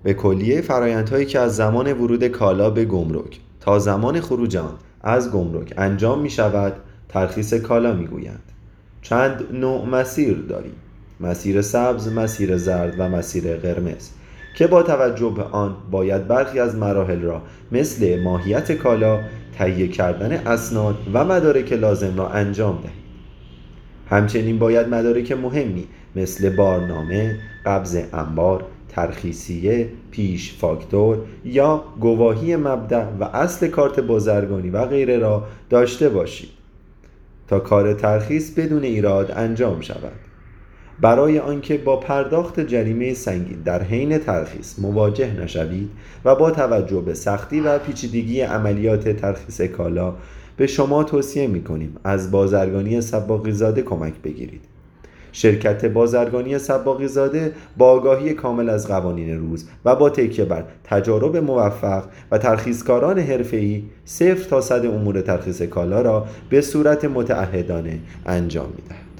به کلیه فرآیندهایی که از زمان ورود کالا به گمرک تا زمان خروج آن از گمرک انجام می شود ترخیص کالا می گویند. چند نوع مسیر داریم: مسیر سبز، مسیر زرد و مسیر قرمز که با توجه به آن باید برخی از مراحل را مثل ماهیت کالا، تهیه کردن اسناد و مدارک لازم را انجام دهید. همچنین باید مدارک مهمی مثل بارنامه، قبض انبار، ترخیصیه، پیش فاکتور یا گواهی مبدأ و اصل کارت بازرگانی و غیره را داشته باشید تا کار ترخیص بدون ایراد انجام شود. برای آنکه با پرداخت جریمه سنگین در حین ترخیص مواجه نشوید و با توجه به سختی و پیچیدگی عملیات ترخیص کالا، به شما توصیه می‌کنیم از بازرگانی سباقی زاده کمک بگیرید. شرکت بازرگانی سباقی زاده با آگاهی کامل از قوانین روز و با تکیه بر تجارب موفق و ترخیصکاران حرفه‌ای 0 تا 100 امور ترخیص کالا را به صورت متعهدانه انجام می‌دهد.